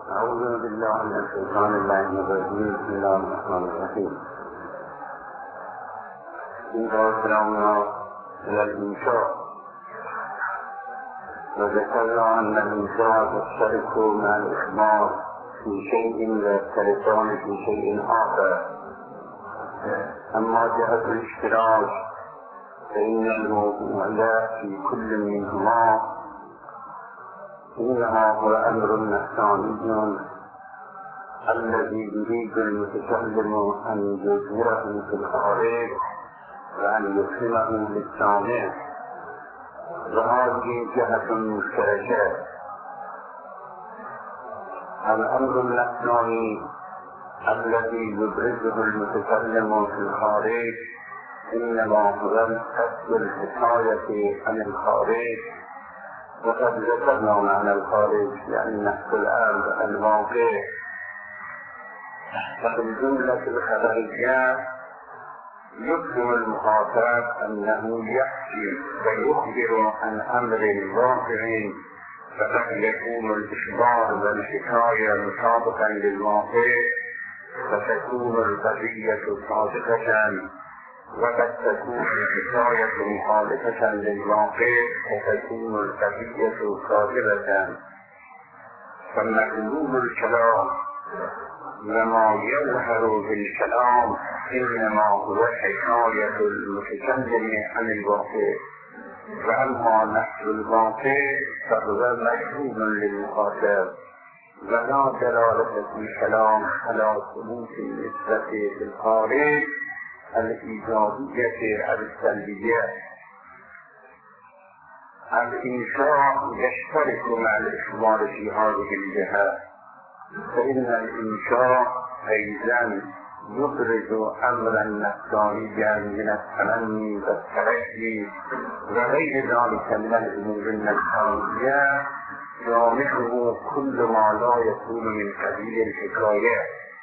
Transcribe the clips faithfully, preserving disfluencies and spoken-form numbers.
أعوذ بالله من الشيطان اللعين الرجيم. بسم الله الرحمن الرحيم. إذا سلمنا إلى الإنشاء وذكرنا أن الإنشاء يشترك مع الإخبار في شيء ويختلفان في شيء آخر. أما جهة الاشتراك فإن الموضوع في كل منهما إنما هو أمر نفساني الذي يريد المتكلم أن يظهره في الخارج وأن يفهمه للسامع، وهذه جهة مشتركة. الأمر النفساني الذي يبرزه المتكلم في الخارج إنما هو كسب الحكاية عن الخارج، وقد ذكرنا معنى الخارج لأن نفس الأمر الواقع. ففي الجملة الخبرية يفهم المخاطب أنه يحكي ويخبر عن أمر واقع، فقد يكون الإخبار والحكاية مطابقا للواقع فتكون القضية صادقة، وقد تكون الحكاية مخالفة للواقع فتكون القضية كاذبة. فمطلوب الكلام وما يظهر بالكلام إنما هو حكاية المتكلم عن الواقع، وأما نحو الواقع فهو مفهوم للمخاطب، ولا دلالة في الكلام على ثبوت النسبة في الخارج الإيجابية أو السلبية. الإنشاء يشترك مع الإخبار في هذه الجهة، فإن الإنشاء أيضا يبرز أمرا نفسانيا من التمني والترجي وغير ذلك من الأمور النفسانية يعمله كل ما لا يكون من قبيل الحكاية.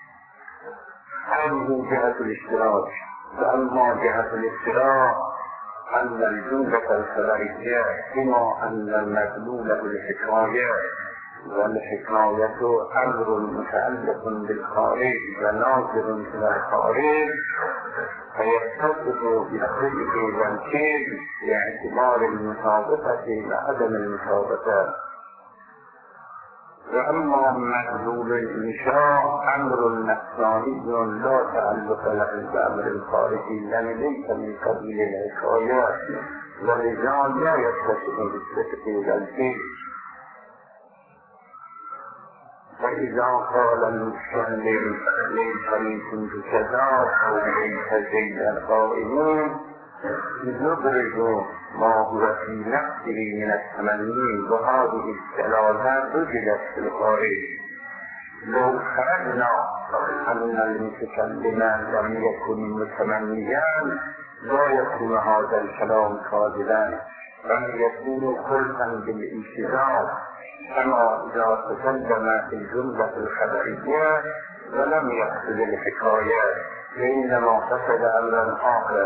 هذه جهة الاشتراك. فأما جهة الاشتراك أن الجملة الخبرية بما أن المدلول الحكاية، والحكاية أمر متعلق بالخارج وناظر إلى الخارج، فيتصف بصدق والكذب باعتبار المطابقة وعدم المطابقة. وأما مدلول الإنشاء أمر نفساني لا تعلق له بأمر الخارجي، يعني ليس من قبيل الحكايات، ولذا لا يتصف بالصدق والكذب. فإذا قال المتكلم ليس لي كنت كذا أو ليس زيد قائم يبرز ما هو في نفسه من التمني، وهذه الثلاثة وجدت في الخارج. لو خرجنا أن المتكلم لم يكن متمنيا لا يكون هذا الكلام كاذبا، بل يكون خلقا بالاشتراك، كما إذا تكلم في الجملة الخبرية ولم يقصد الحكاية وإنما قصد أمرا آخر.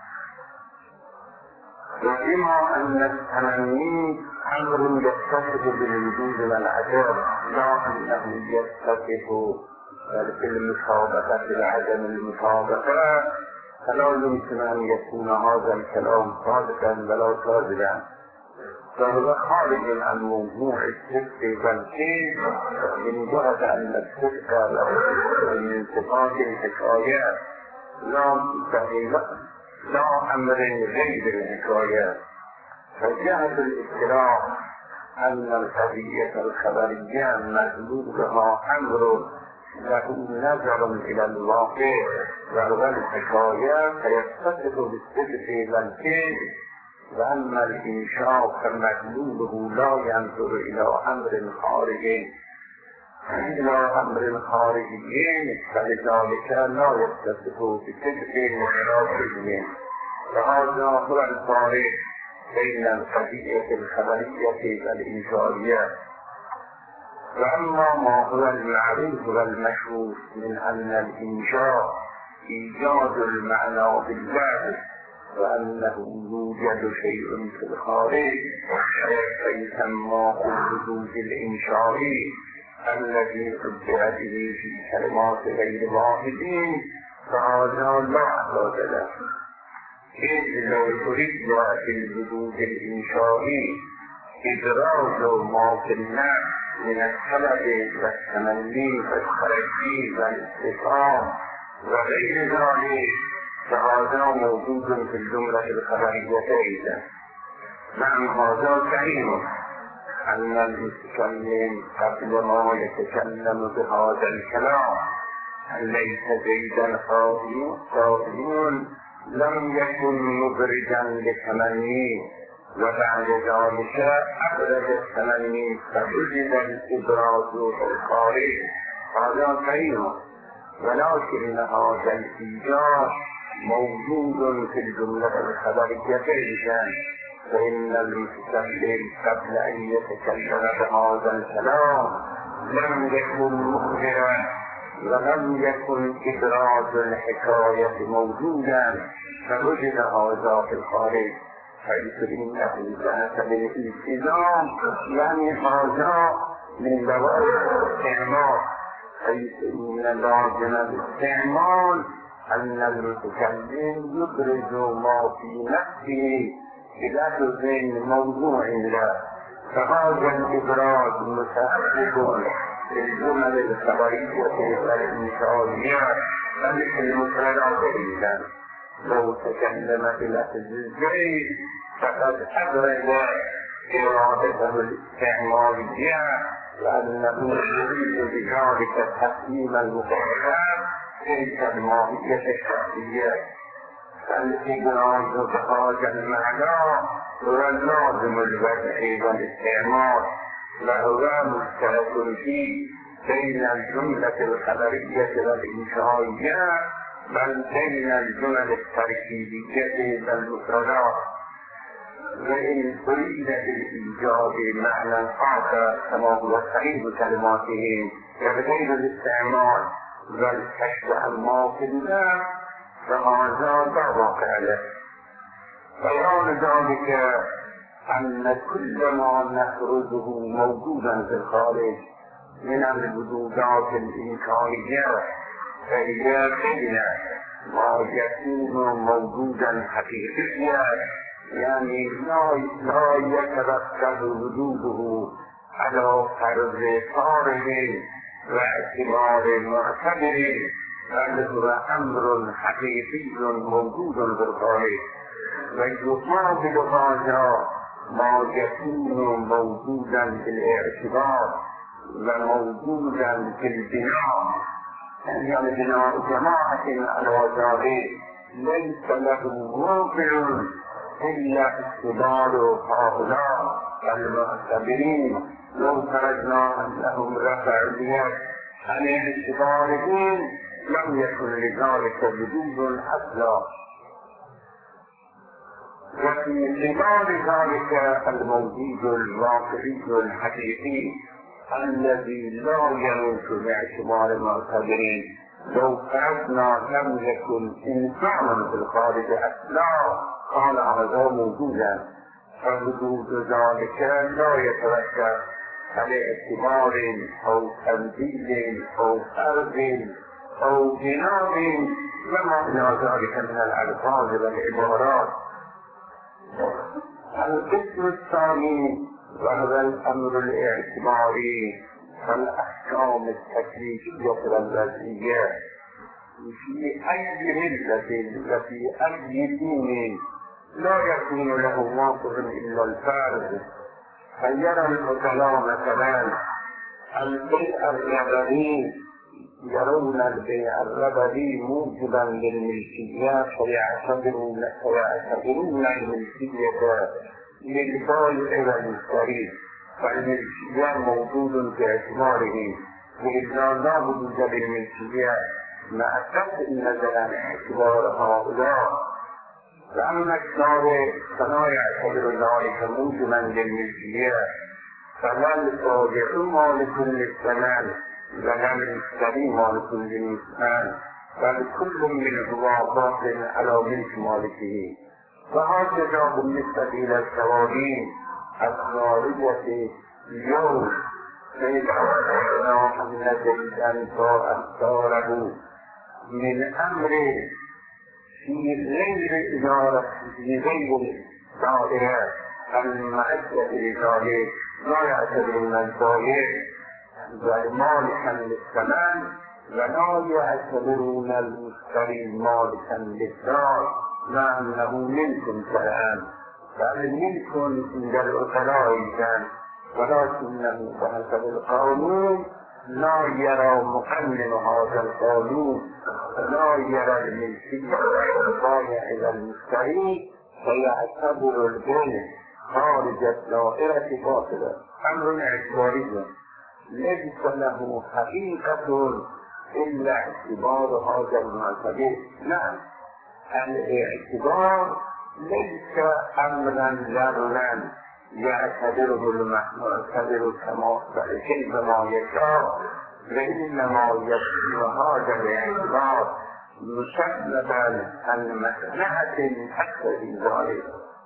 وبما أن التمني أمر يتصف بالوجود والعدم لا أنه يتصف بالمطابقة بعدم المطابقة، فلا يمكن أن يكون هذا الكلام صادقا ولا كاذبا، فهو خارج عن موضوع الصدق والكذب من جهة أن الصدق من صفات الحكايات لا لا أمر غير الحكايات. فجهة الاختلاف أن القضية الخبرية مدلولها أمر له نظر إلى الواقع وهو الحكاية فيتصف بالصدق والكذب، وأما الإنشاء فمدلوله لا ينظر إلى أمر خارجي إلى أمر خارجي، فلذلك لا يتصف بصدق ولا. فهذا هو الفارق بين القضية الخبرية والإنشائية. وأما ما هو المعروف والمشهور من أن الإنشاء إيجاد المعنى بالله، وأنه يوجد شيء في الخارج فيسمى الوجود الإنشائي، الذي عبر به في كلمات غير واحدين فهذا لا أساس له. إذ لو أريد في الوجود الإنشائي إدراج ما في النفس من الطلب والتمني والترجي والاستفهام وغير ذلك فهذا موجود في الجملة الخبرية أيضا. مع هذا كريم أن المتكلم قبل ما يتكلم بهذا الكلام ليس زيدا قائل لم يكن مبرزا للتمني وبعد ذلك أبرز التمني فوجد الإبراز الخارج. هذا كريم، ولكن هذا الإيجاز موجود في الجملة الخبرية أيضا، فإن المتكلم قبل أن يتكلم بهذا الكلام لم يكن مخبرا ولم يكن إبراز الحكاية موجودا فوجد هذا في الخارج، حيث إنه ذات بالالتزام يعني هذا من لوازم الاستعمال، حيث إن لازم الاستعمال أن المتكلم يبرز ما في نفسه بلفظ موضوع له، فهذا الإبراز متأكد للجمل الخبرية والإنشائية بل المفردات أيضا. لو تكلم بلفظ الزيت فقد أبرز إرادته الاستعمالية لأنه يريد بذلك تقديم المفردات تلك الماهية الشخصية. فالإبراز بهذا المعنى هو اللازم الوضعي والاستعمال، وهو مشترك فيه بين الجملة الخبرية والإنشائية بل بين الجمل التركيبية والمفردات. وإن أريد بالإيجاب معنى آخر كما هو صحيح كلماتهم وبغير الاستعمال والكشف عن ما في النفس فهذا لا واقع له. بيان ذلك أن كل ما نخرجه موجودا في الخارج من الوجودات الإمكانية فهي بين ما يكون موجودا حقيقيا، يعني لا يترتب وجوده على فرض فارغ واعتبار معتبر، بل هو أمر حقيقي موجود في الخارج. ويقابل هذا ما يكون موجودا في الاعتبار وموجودا في البناء، يعني بناء جماعة على ذلك ليس له موقع إلا اعتبار هؤلاء المعتبرين. لو فرضنا أنهم رفعوا اليد عن اعتبارهم لم يكن لذلك وجود أصلا. وفي خلال ذلك الموجود الواقعي الحقيقي الذي لا يموت باعتبار المعتبرين، لو فرضنا لم يكن إنسانا في الخارج أصلا قال هذا موجودا، فوجود ذلك لا يترتب على اعتبار أو تمثيل أو فرض أو بناء وما إلى ذلك من الألفاظ والعبارات. القسم الثاني وهو الأمر الاعتباري فالأحكام التكليفية والوضعية في أي ملة وفي أي دين لا يكون له واقع إلا الفارغ. فيرى العقلاء مثلا البيع الربوي، يرون البيع الربوي موجبا للملكية فيعتبرون فيعتبرون الملكية للبائع والمشتري، فالملكية موجود في اعتبارهم، وإذا لا وجود للملكية مع الشرط نزل عن اعتبار هؤلاء، لأن الشارع فلا يعتبر ذلك موجبا للملكية، فلا البائع مالك للثمن ولا المشتري مالك للمثمن، بل كل منهما باطل على ملك مالكه. وهكذا بالنسبة إلى الشوارين الخارجة اليوم، فإذا أن زيدا فأختاره من أمر في غير إدارة في غير دائرة المعدة لذلك لا يعتبرون الزائر مالكا للثمن ولا يعتبرون المشتري مالكا للدار لأنه منكم كالآن بل منكم عند العقلاء الآن ولكنه بحسب القانون لا يرى مقنن هذا القانون لا يرى الملكية البايع إلى المشتري فيعتبر البيع خارج الدائرة باطلة أمر اعتباري ليس له حقيقة إلا اعتبار هذا المعتبر. نعم الاعتبار ليس أمرا لغوا يعتبره المعتبر كما كيفما يشاء وإنما يكون هذا الاعتبار مسببا عن مصلحة حتى في ذلك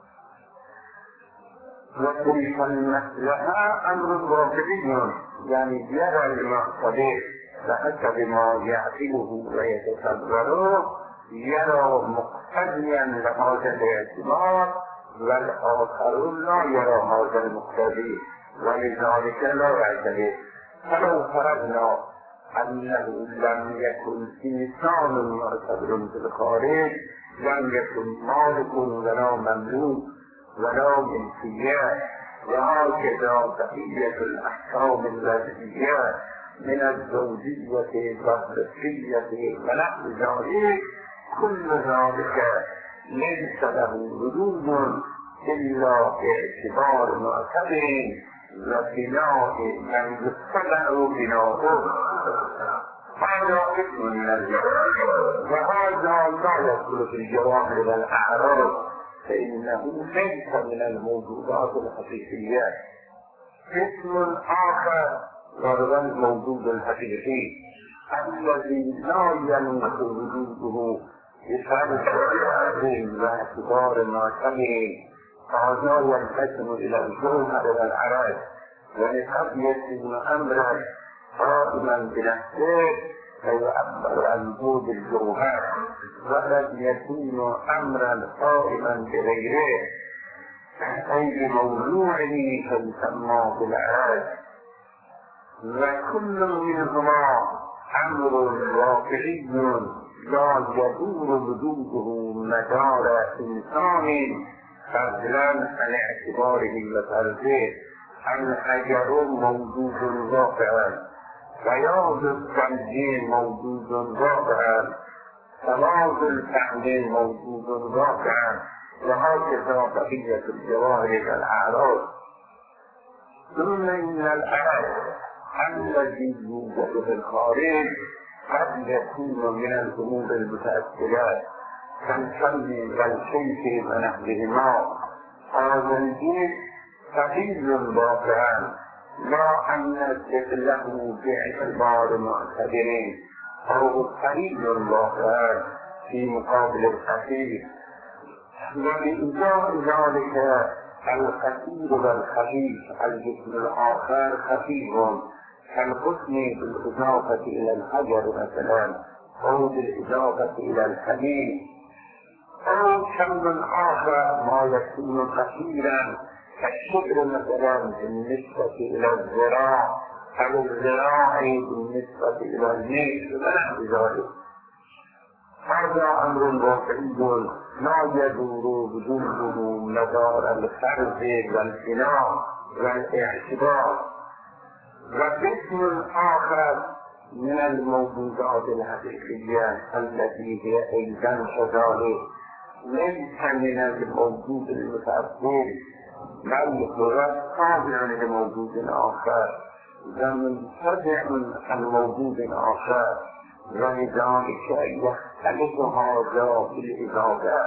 وتلك المصلحة أمر واقعي يعني يرى المعتبر فحسب ما يعقله ويتصوره يرى مقتضيا لهذا الاعتبار والآخرون لا يرى هذا المقتضي ولذلك لا يعتبر. فلو فرضنا أنه لم يكن إنسان معتبر في الخارج لم يكن مالك ولا مملوك ولا ملكيات وهكذا بقية الأحكام الذاتية من الزوجية والبشرية ونحو ذلك كل ذلك ليس له وجود إلا باعتبار معتبر وبناء من يتبع بناؤه هذا اسم من الجواب وهذا لا يدخل في الجواهر والأعراض فإنه ليس من الموجودات الحقيقية. اسم آخر وهو الموجود الحقيقي الذي لا يملك وجوده بفرض العظيم واعتبار معتبر هذا ينقسم إلى الجوهر والعراض ولقد يكون أمرا قائما بنفسه فيعبر عن وجود الجوهر وقد يكون أمرا قائما بغيره أي بموضوعه فيسمى بالعراض وكل منهما أمر واقعي لا يدور وجوده مدار إنسان فضلا عن اعتباره وفرضه. الحجر موجود واقعا بياض التنجيل موجود واقعا سواد التعليل موجود واقعا وهكذا بقية الجواهر والأعراض. ثم إن الأمر الذي يوجد في الخارج قد يكون من الأمور المتأثرات كالفن والسيف ونحوهما هذا الجيل قليل واقعا لا أن له باعتبار معتبرين أو قليل واقعا في مقابل الكثير. ولإجاء ذلك الكثير والخفيف الجسم الآخر خفيف كالقسم بالإضافة إلى الحجر مثلا أو بالإضافة إلى الحديد أو شيء آخر ما يكون كثيرا كالشبر مثلا بالنسبة إلى الذراع أو الذراع بالنسبة إلى الميل ونحو ذلك. هذا أمر واقعي لا يدور وجوده مدار الفرض والبناء والاعتبار. وقسم آخر من الموجودات الحقيقية التي هي أيضا كذلك ليس من الموجود المتأثر بل هو تابع لموجود آخر ومنتبع عن موجود آخر ولذلك يختلف هذا بالإضافة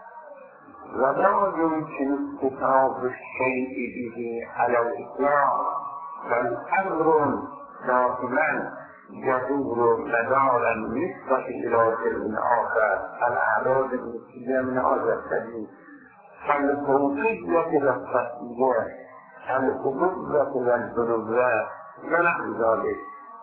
ولا يمكن اكتساب الشيء به على الإطلاق بل أمر دائما يدور مدارا نسبة إلى شيء آخر الأعراض المسلمة من هذا السبيل كالفوقية والخفية الأبوة والبنوة ونحو ذلك.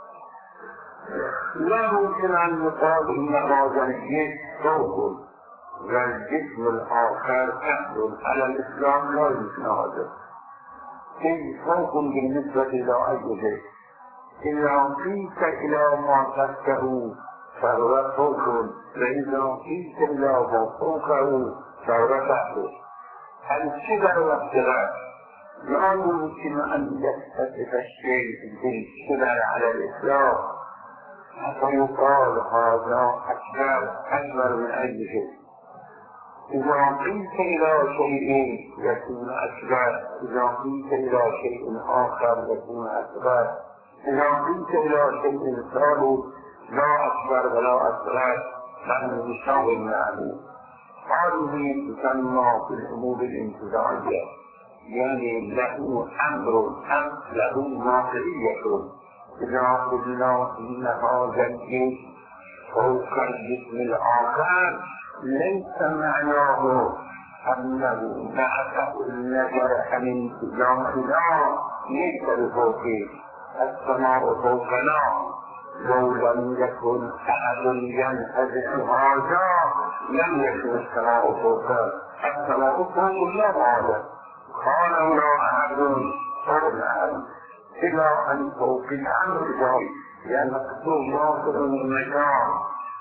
لا يمكن أن يقال إن هذا الجسم صوت والجسم الآخر أهل على الإسلام، لا يمكن هذا. شيء صوت بالنسبة إلى أي شيء، إذا قيس إلى ما تحته فهو صوت، وإذا قيس إلى ما فوقه فهو تحته. الشبه والشبه لا يمكن أن يختلف الشيء بالشبه على الإسلام حتى يقال هذا أكبر أكبر من أي شيء. إذا قيس إلى شيء يكون أكبر، إذا قيس إلى شيء آخر يكون أكبر، إذا قيس إلى شيء ثالث لا أكبر ولا أصغر بل يساوي معه. هذه تسمى في الأمور الانتزاعية، يعني له أمر له واقعية. إذا قلنا إن هذا الجسم فوق الجسم الآخر ليس معناه أنه بعثه النظر عن انتزاعنا ليس بفوقه. السماء فوقنا، لو لم يكن أحد ينتزع هذا لم يكن السماء فوقه. السماء فوق الله هذا قال لا أحد فوقها إلى أن فوق الأمر ذلك، لأن الرسول واصل من مكان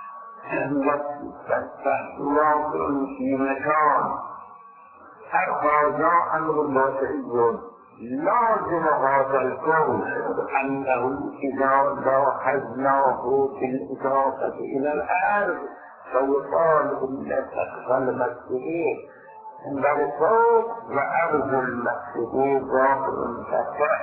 واصل في مكان. هذا أمر واقعي لازم هذا الكون أنه إذا لاحظناه في الإضافة إلى الأرض فيقال إن سقف المسجدين عند الصوت وأرض المسجدين ظاهر تحت،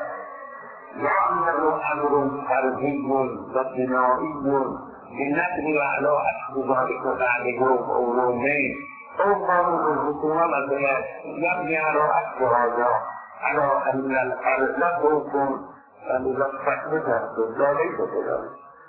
لأنه أمر فردي وبنائي لنبني على أساس ذلك بعد يوم أو يومين أو قانون الحكومة مثلا يبني على أساس هذا على أن الأرض تكون فلنفتحها لا ليس كذلك.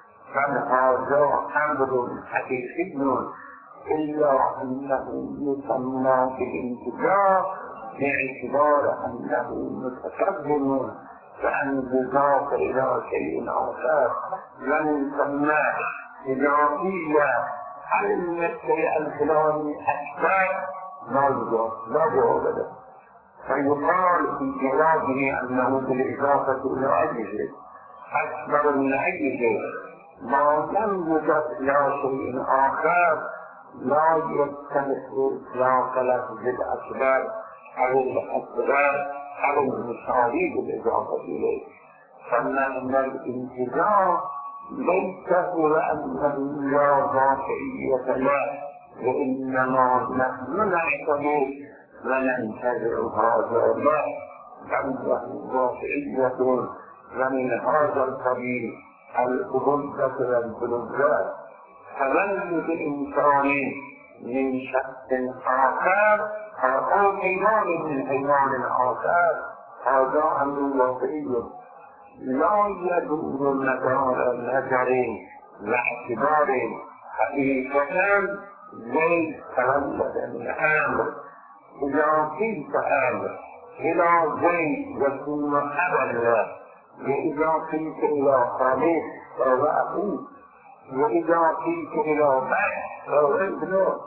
فهذا أمر حقيقي إلا أنه يسمى بالانتزاع باعتبار أنه متقدم فأن يضاف إلى شيء آخر لم يسمى. إذا قيل أن الشيء الفلاني أكبر لا يضاف لا جواب له، فيقال في جوابه أنه بالإضافة إلى أي شيء أكبر من أي شيء ما لم يضاف إلى شيء آخر لا يختلف إطلاق لفظ الأكبر أو الأكبر أو المساوي بالإضافة إليه. فمعنى الانتزاع ليس هو أنه لا واقعية له، وإنما نحن نعتبر وننتزع هذا له بل له واقعية. ومن هذا القبيل الأبوة والبلوغات، تولد الإنسان من شخص آخر أو حيوان من حيوان آخر هذا أمر واقعي لا يدور مدار نظر واعتبار. حقيقة زيد تولد من أمر، إذا قيل أمر إلى زيد يكون أبدا، وإذا قيل إلى خالد فهو أخوه، وإذا قيل إلى بيت فهو ابنه.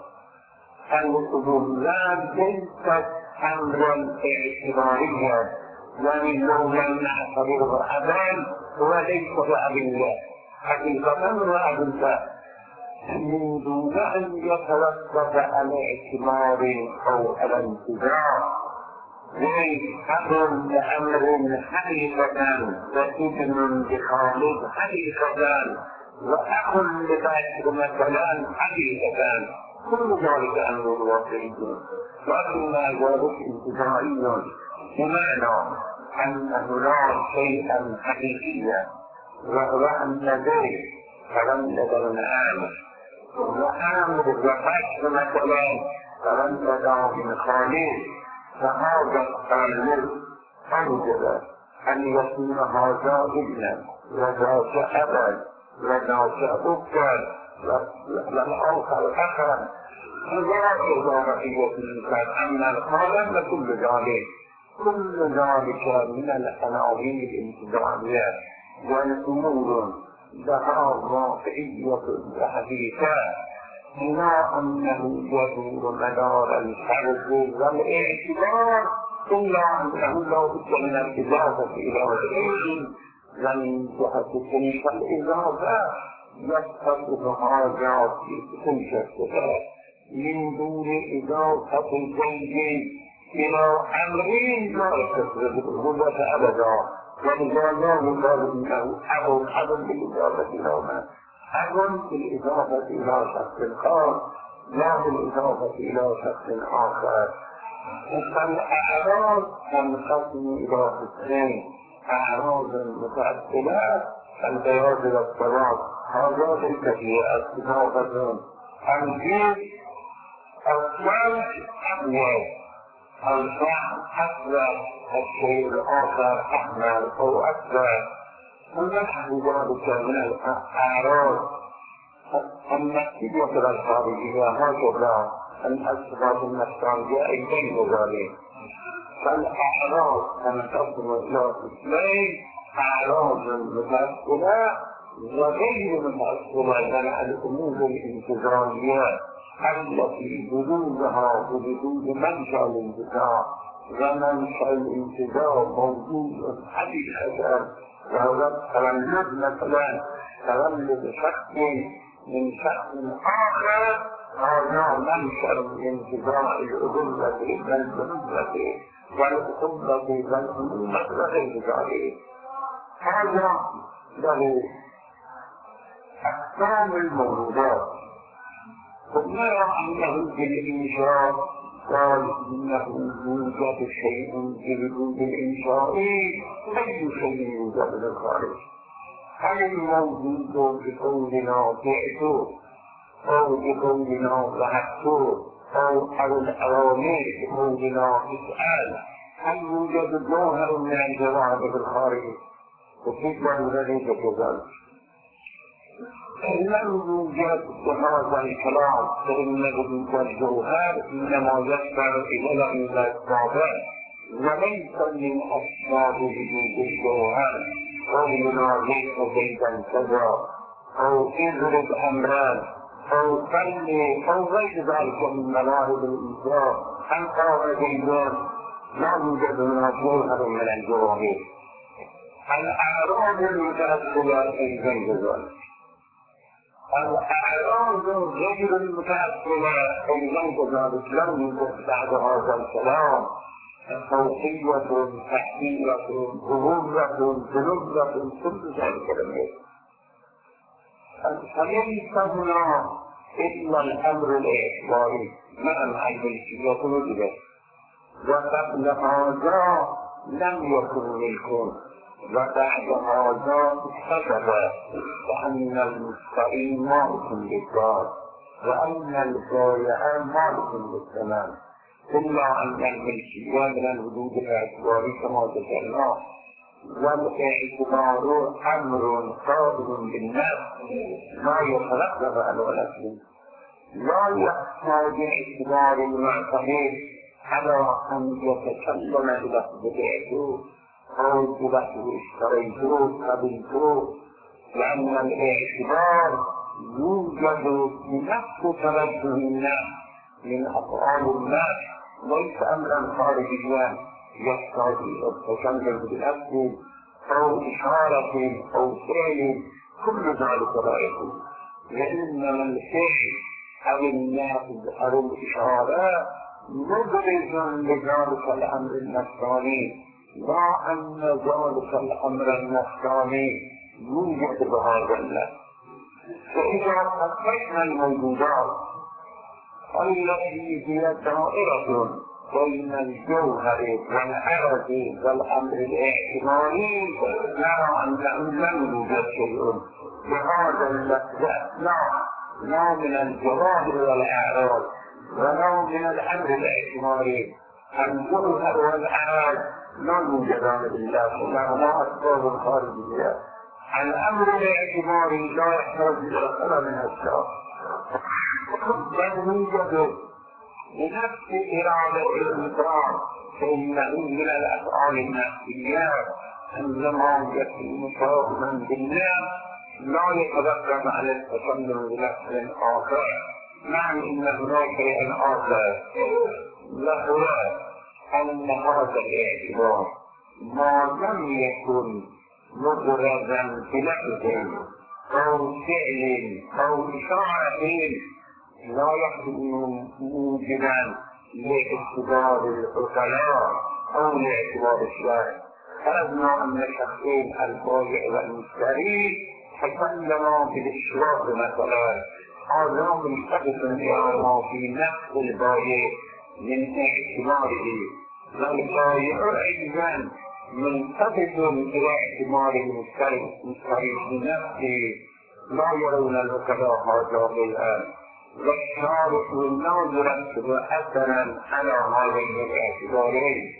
الأبوات ليست أمرا اعتباريا، يعني لو لم نعتبره أبا هو ليس بأب الله حقيقة هو أب الله، من دون أن يتوقف على اعتبار أو على انتزاع. أمر لأمر حقيقة وابن بخالد حقيقة وأخ لبيت مثلا حقيقة، كل ذلك أمر واقعي، لكن ذلك انتزاعي بمعنى أن هناك شيئا حقيقيا وهو أن ذلك تولد من آمر، وآمر وفتح مثلا تولد من خالد، فهذا التولد أوجب أن يكون هذا ابنا وذاك أبا وذاك أخا والآخر أخا. فلا إضافة في الإنسان أن الخالد كل ذلك كل ذلك من العناوين الانتزاعية والأمور لها واقعية وحديثة لا أنه يدور مدار الفرد والاعتبار إلا أنه لا بد من الإضافة إلى العلم ومن جهة تلك الإضافة يتصف حاجات في كل شخص من دون إضافة الزوج إلى أمرين لا يتصف بالغلة أبدا ولذا لا يقال إنه أب أب بالإضافة إلى ما أب بالإضافة إلى شخص خاص لا بالإضافة إلى شخص آخر. فالأعراض تنقسم إلى قسمين: أعراض متعددة البياض والسواد هذا ليس فيه إضافة. الجيش الثلج أبيض، الفحم أسود، الشيء الآخر أحمر أو أسود، ونحو ذلك من الأعراض. النتيجة الخارجية هكذا الأسباب النفسانية أيضا ذلك. فالأعراض تنقسم إلى قسمين: أعراض متأصلة وغير متأصلة، من الأمور الانتظامية التي وجودها وجود منشأ الانتزاع، ومنشأ الانتزاع موجود حقيقة، وهو التولد مثلا تولد شخص من شخص آخر، هذا منشأ الانتزاع الأبوة والبنوة والأخوة والأمومة وغير ذلك. هذا له أقسام الموجودات. ثم أنه بالإنشاء قال إنه يوجد شيء بوجود الإنشاء، أي شيء يوجد بالخارج. هل الموجود بقولنا بعث أو بقولنا ذهبت أو على الأوامر بقولنا اسأل، هل يوجد ظاهر من الجواب بالخارج؟ وكيف ذلك كذلك؟ لم يوجد بهذا الكلام فإنه الجوهر إنما يصدر إلى الأسباب وليس من أسباب وجود الجوهر. قولنا ليس زيدا كذا أو اضرب أمران أو صلي أو غير ذلك من مواهب الإنسان أن قال زيدان لا يوجد من جوهر من الجواهر. الأعراض المتأصلة أيضا كذلك. الأعراض غير المتأصلة أيضا كذلك لم يوجد بعد هذا الكلام فوقية، تحقيقة، ظهورة، ذنوبة، كل ذلك لم يكن. فليس هنا إلا الأمر الإعتباري مع الملكية وجوده، وقبل هذا لم يكن ملك، وبعد هذا اكتسب، وأن المستقيم مالك للدار وأن البائع مالك للثمن، إلا أن الملكية من الوجود الاعتباري كما ذكرنا، والاعتبار أمر قادم بالنفس لا يترتب على الأصل، لا يحتاج اعتبار المعتمد على أن يتكلم بلفظ بعته أو بلفظ اشتريته قبلته، لأن الاعتبار يوجد بنفس توجه النفس من أفعال النفس، ليس أمرا خارجيا يحتاج إلى التكلم بالأصل أو إشارة أو فعل، كل ذلك لا يكون، لأنما الفعل أو النافذ أو الإشارة مبرز لذلك الأمر النفساني، لا أن ذلك الأمر النفساني يوجد بهذا النفس. فإذا فتشنا الموجودات التي هي دائرة بين الجوهر والعرض والأمر الاعتباري، نرى أنه لم يوجد شيء بهذا اللفظ، لا لا من الجواهر والأعراض ولا من الأمر الاعتباري. الجوهر والأعراض لا يوجدان بالله، لهما أسباب خارجية. الأمر الاعتباري لا يحتاج إلى طلب من الشخص، بل يوجد بنفس إرادة الإنسان فإنه من الأفعال النفسية عندما يكون صادما بالله لا يتذكر على التسلم بنفس آخر. نعم إن هناك شيء آخر وهو أن هذا الاعتبار ما لم يكن مجردا بلفظ أو فعل أو إشارة لا يكون موجبا لاعتبار العقلاء أو لاعتبار الشرع. فرضنا أن الشخصين البائع والمشتري تكلما بالإشراف مثلا، هذا منتبه ما في نفس البائع من اعتباره، والبائع أيضا منتبه إلى اعتبار المشتري بنفسه. لا يرون العقلاء هذا الآن، والشارع لا يرتب أثرا على هذين الاعتبارين.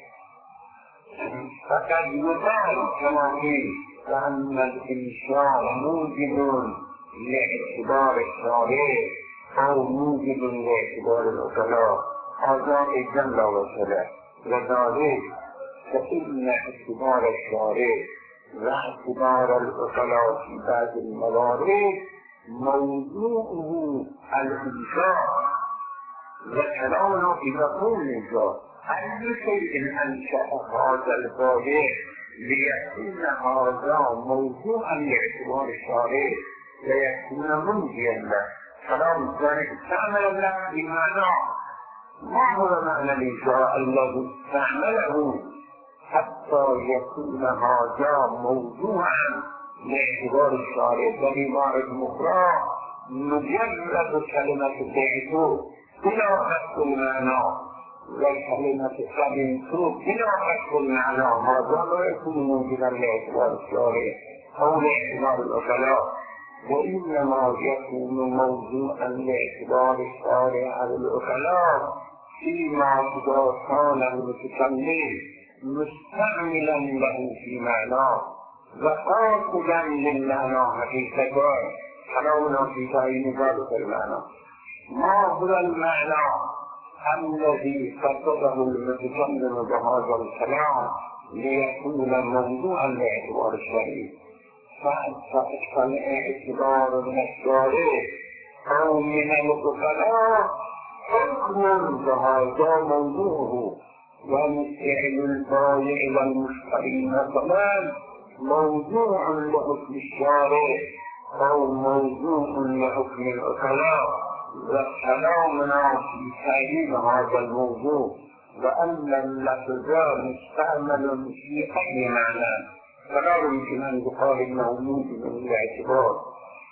فقد يقال كما قيل وأن الإنشاء موجب لاعتبار الشارع أو موجب لاعتبار العقلاء، هذا أيضا لا وصل. لذلك فإن اعتبار الشارع واعتبار العقلاء في بعض الموارد موضوعه الإنشاء، وكلامنا في مفهوم الإنشاء. أي شيء أنشأ هذا البائع ليكون هذا موضوعا لاعتبار الشارع ويكون منجيا له. كلام ذلك استعمل له بمعنى ما هو معنى الإنشاء الذي استعمله حتى يكون هذا موضوعا لاعتبار الشارع. بعبارة أخرى مجرد كلمة التعريف بلا حق المعنى والكلمة التعريف بلا حق المعنى، هذا لا يكون موجودا لاعتبار الشارع أو لاعتبار العقلاء، وإنما يكون موضوعا لاعتبار الشارع على العقلاء فيما إذا كان المتكلم مستعملا له في معناه وقاصدا للمعنى حقيقة. كلامنا في تعيين ذلك المعنى. ما هو المعنى الذي قصده المتكلم بهذا الكلام ليكون موضوعا لاعتبار الشرع؟ فالاعتبار من الشارع أو من العقلاء حكم بهذا موضوعه، ومثل البائع والمشتري مثلا موضوع لحكم الشارع أو موضوع لحكم العقلاء. وكلامنا في تأييد هذا الموضوع وأن اللفظ مستعمل في أي معنى فلا يمكن أن يقال إنه موجب من الاعتبار.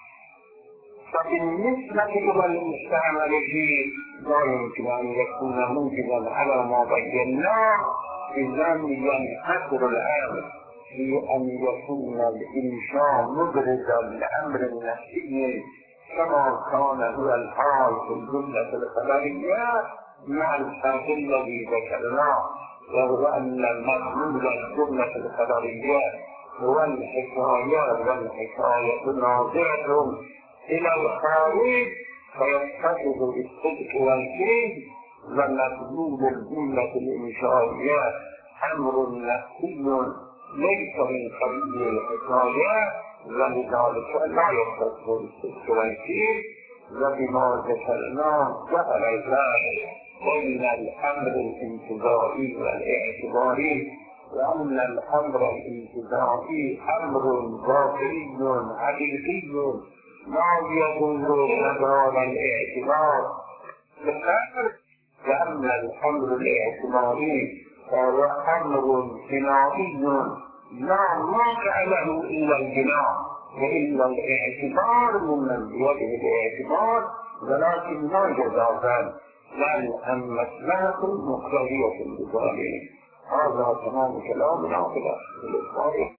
فبالنسبة إلى المستعمل فيه لا يمكن أن يكون موجبا على ما بيناه، إذا ينحصر الأمر في أن يكون الإنشاء مبرزا لأمر نفسي كما كان هو الحال في الجملة الخبرية مع الحال الذي ذكرناه، وهو أن المضمون الجملة الخبرية هو الحكاية، والحكاية ناظرة إلى الخارج فيتصف بالصدق والكذب، ومضمون الجملة الإنشائية أمر نفسي ليس من قبيل الحكاية، ولذلك لا يتصف بالصدق والكذب. وبما ذكرناه جعل ذلك بين الأمر الانتظاري والاعتباري، وأن الأمر الانتظاري أمر ظاهري حقيقي لا يدل مدار الاعتبار، لأن الأمر الاعتباري فهو أمر بنائي لا واقع له إلا البناء وإلا الاعتبار من بيده الاعتبار، ولكن لا جزازا لأن مسألة مقتضية بذلك. هذا تمام كلامنا في الإخبار.